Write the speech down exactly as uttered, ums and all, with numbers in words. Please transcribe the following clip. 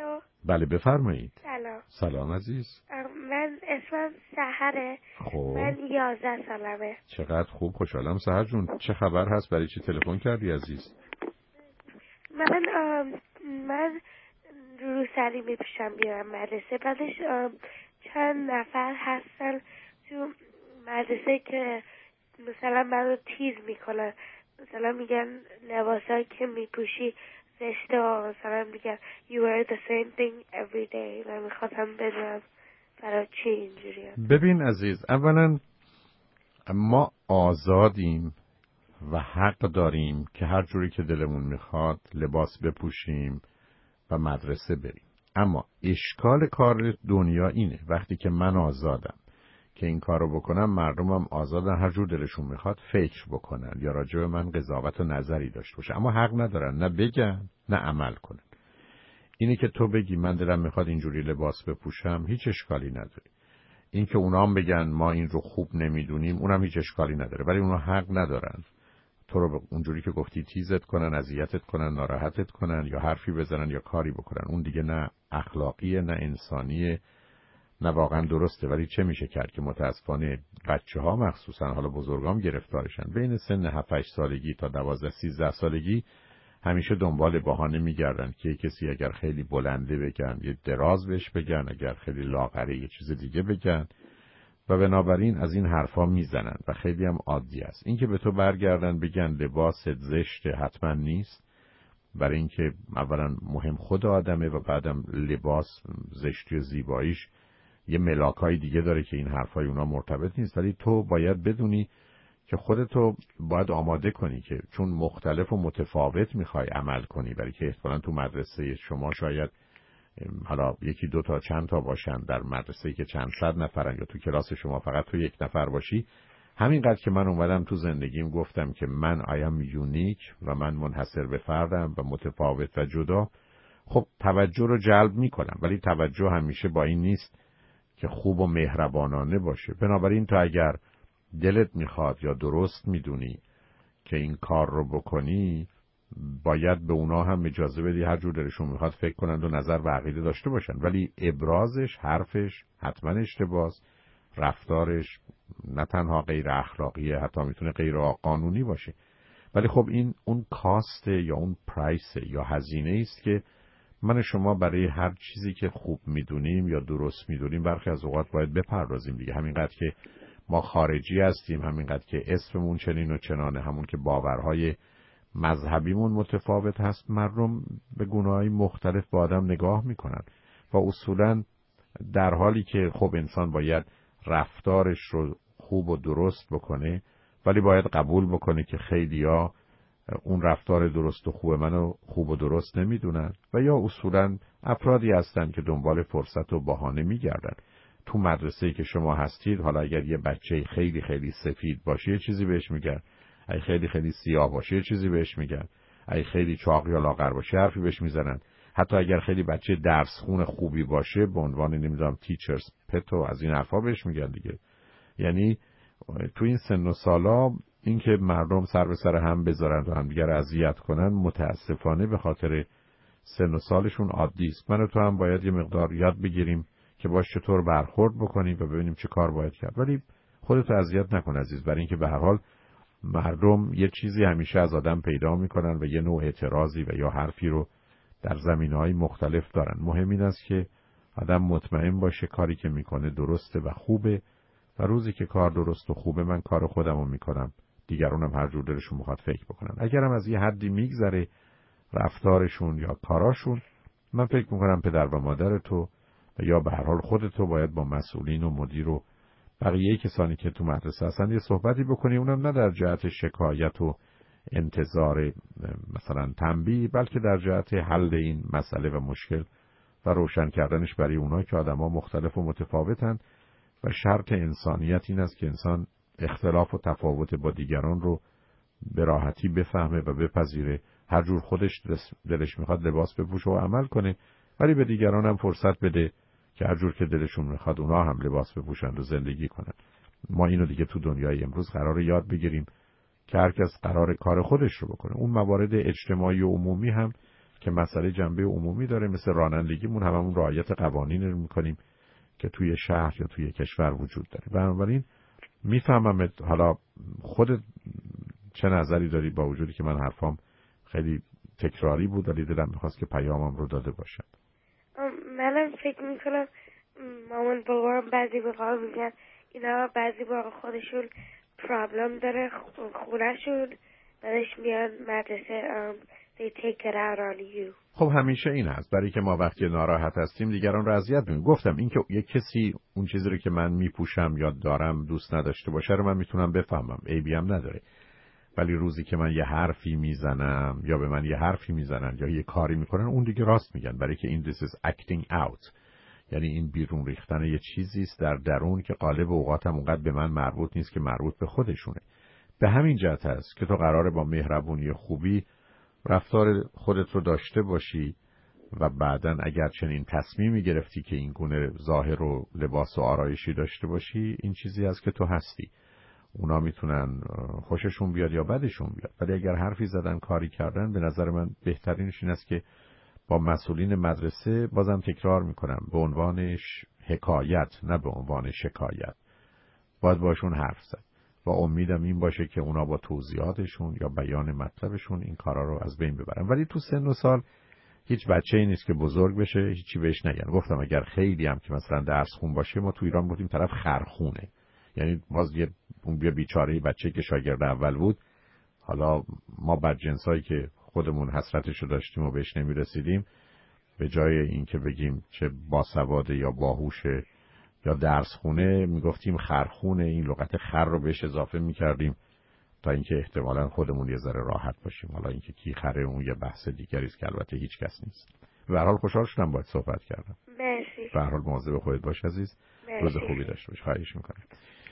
الو. بله بفرمایید. سلام. سلام عزیز. من اسمم سحره. خب من یازده سالمه. چقدر خوب، خوشحالم سحر جون. چه خبر هست؟ برای چی تلفن کردی عزیز؟ من من روسری میپوشم بیارم مدرسه. بعدش چند نفر هستن تو مدرسه که مثلا منو تیز میکنن، مثلا میگن لباسایی که میپوشی زشته و مثلا میگن you wear the same thing every day. من میخواستم بدونم برای چی اینجوریه. ببین عزیز، اولا ما آزادیم و حق داریم که هر جوری که دلمون میخواد لباس بپوشیم و مدرسه بریم. اما اشکال کار دنیا اینه وقتی که من آزادم که این کارو بکنم، مردمم آزادن هر جور دلشون میخواد فکر بکنن یا راجع به من قضاوت و نظری داشته باشه، اما حق ندارن نه بگن نه عمل کنن. اینی که تو بگی من دلم میخواد اینجوری لباس بپوشم هیچ اشکالی نداره. این که اونام بگن ما این رو خوب نمیدونیم اونم هیچ اشکالی نداره، ولی اونا حق ندارن تو رو اونجوری که گفتی تیزت کنن، اذیتت کنن، ناراحتت کنن یا حرفی بزنن یا کاری بکنن. اون دیگه نه اخلاقیه نه انسانیه نه واقعا درسته. ولی چه میشه کرد که متاسفانه بچه‌ها مخصوصا حالا بزرگام گرفتارشن. بین سن هفت هشت سالگی تا دوازده سیزده سالگی همیشه دنبال بهانه میگردن که کسی اگر خیلی بلنده بگن یه دراز بهش بگن، اگر خیلی لاغره یه چیز دیگه بگن و بنابراین از این حرفا میزنن و خیلی هم عادی است. این که به تو برگردن بگن لباست زشته حتما نیست، برای اینکه اولا مهم خود آدمه و بعدم لباس زشتی و زیباییش یه ملاکای دیگه داره که این حرفای اونا مرتبط نیست. ولی تو باید بدونی که خودتو باید آماده کنی که چون مختلف و متفاوت میخوای عمل کنی، برای که احتمالاً تو مدرسه شما شاید حالا یکی دو تا چند تا باشن، در مدرسه‌ای که چند صد نفرن یا تو کلاس شما فقط تو یک نفر باشی. همینقدر که من اومدم تو زندگیم گفتم که من آیم یونیک و من منحصر به فردم و متفاوت و جدا، خب توجه رو جلب میکنم، ولی توجه همیشه با این نیست که خوب و مهربانانه باشه. بنابراین تو اگر دلت میخواد یا درست میدونی که این کار رو بکنی، باید به اونا هم اجازه بدی هر جور دلشون میخواد فکر کنند و نظر و عقیده داشته باشن، ولی ابرازش، حرفش حتما اشتباهه، رفتارش نه تنها غیر اخلاقیه، حتی میتونه غیر قانونی باشه. ولی خب این اون کاسته یا اون پرایسه یا هزینه است که من شما برای هر چیزی که خوب میدونیم یا درست میدونیم برخی از اوقات باید بپردازیم دیگه. همینقدر که ما خارجی هستیم، همینقدر که اسممون چنین و چنانه، همون که باورهای مذهبیمون متفاوت هست، مردم به گونه‌های مختلف با آدم نگاه میکنن و اصولاً در حالی که خب انسان باید رفتارش رو خوب و درست بکنه، ولی باید قبول بکنه که خیلیا اون رفتار درست و خوب منو خوب و درست نمیدونن و یا اصولاً افرادی هستن که دنبال فرصت و بهانه میگردن. تو مدرسه‌ای که شما هستید، حالا اگر یه بچه خیلی خیلی سفید باشه یه چیزی بهش میگن، اگه خیلی خیلی سیاه باشه یه چیزی بهش میگن، اگه خیلی چاق یا لاغر باشه حرفی بهش میزنن. حتی اگر خیلی بچه درس خون خوبی باشه به عنوان نمیدونم تیچرز پتو از این حرفا بهش میگن دیگه. یعنی تو این سن و سالا این که مردم سر به سر هم بذارن و همدیگر اذیت کنن متاسفانه به خاطر سن و سالشون عادی است. من و تو هم باید یه مقدار یاد بگیریم که باش چطور برخورد بکنیم و ببینیم چه کار باید کرد. ولی خودت اذیت نکن عزیز، برای اینکه به هر حال مردم یه چیزی همیشه از آدم پیدا میکنن و یه نوع اعتراضی و یا حرفی رو در زمینه‌های مختلف دارن. مهم این است که آدم مطمئن باشه کاری که میکنه درسته و خوبه و روزی که کار درست و خوبه من کار خودم رو میکنم، دیگرانم هر جور دلشون میخواد فکر بکنن. اگرم از یه حدی میگذره رفتارشون یا کاراشون، من فکر میکنم پدر و مادر تو یا به هر حال خودتو باید با مسئولین و مدیر و بقیه کسانی که تو مدرسه هستن یه صحبتی بکنی، اونم نه در جهت شکایت و انتظار مثلا تنبیه، بلکه در جهت حل این مسئله و مشکل و روشن کردنش برای اونها که آدم‌ها مختلف و متفاوتن و شرط انسانیت این است که انسان اختلاف و تفاوت با دیگران رو به راحتی بفهمه و بپذیره، هر جور خودش دلش میخواد لباس بپوشه و عمل کنه، ولی به دیگران هم فرصت بده که هر جور که دلشون میخواد اونا هم لباس بپوشن و زندگی کنن. ما اینو دیگه تو دنیای امروز قراره یاد بگیریم که هر کس قراره کار خودش رو بکنه. اون موارد اجتماعی و عمومی هم که مسئله جنبه عمومی داره، مثل رانندگیمون هممون رعایت قوانین رو میکنیم که توی شهر یا توی کشور وجود داره. بنابراین میفهمم حالا خودت چه نظری داری، با وجودی که من حرفام خیلی تکراری بود ولی دلم میخواست که پیامم رو داده باشم. منم فکر میکنم مامان بابام بعضی موقع میگن اینا بعضی موقع خودشون پرابلم داره خونهشون، بعدش میان مدرسه um, they take it out on you. خب همیشه این هست، برای که ما وقتی ناراحت هستیم دیگران رو اذیت می‌کنیم. گفتم این که یک کسی اون چیزی رو که من میپوشم یا دارم دوست نداشته باشه رو من میتونم بفهمم، عیبی هم نداره. ولی روزی که من یه حرفی میزنم یا به من یه حرفی میزنن یا یه کاری میکنن، اون دیگه راست میگن، برای که این this is acting out، یعنی این بیرون ریختن یه چیزی است در درون که غالب اوقات هم اونقدر به من مربوط نیست که مربوط به خودشونه. به همین جهت هست که تو قراره با مهربونی خوبی رفتار خودت رو داشته باشی و بعداً اگر چنین تصمیمی گرفتی که این گونه ظاهر و لباس و آرایشی داشته باشی، این چیزی هست که تو هستی. اونا میتونن خوششون بیاد یا بدشون بیاد، ولی اگر حرفی زدن کاری کردن، به نظر من بهترینش این است که با مسئولین مدرسه، بازم تکرار میکنم، به عنوانش حکایت نه به عنوان شکایت، باید باشون حرف زد و امیدم این باشه که اونا با توضیحاتشون یا بیان مطلبشون این کارا رو از بین ببرن. ولی تو سن و سال هیچ بچه‌ای نیست که بزرگ بشه هیچی بهش نگن. گفتم اگر خیلی هم که مثلا درس خون باشه، ما تو ایران گفتیم طرف خرخونه، یعنی باز یه اون بیا بیچاره بچه‌ای که شاگرد اول بود، حالا ما بدجنسایی که خودمون حسرتشو داشتیم و بهش نمیرسیدیم، به جای اینکه بگیم چه باسواده یا باهوشه یا درس خونه، میگفتیم خرخونه. این لغت خر رو بهش اضافه میکردیم تا اینکه احتمالاً خودمون یه ذره راحت باشیم. حالا اینکه کی خره اون یه بحث دیگری است که البته هیچ کس نیست. به هر حال خوشحال شدم باهات صحبت کردم. مرسی. به هر حال مواظب خودت باش عزیز. مرسی. روز خوبی داشته باش. خواهش میکنم.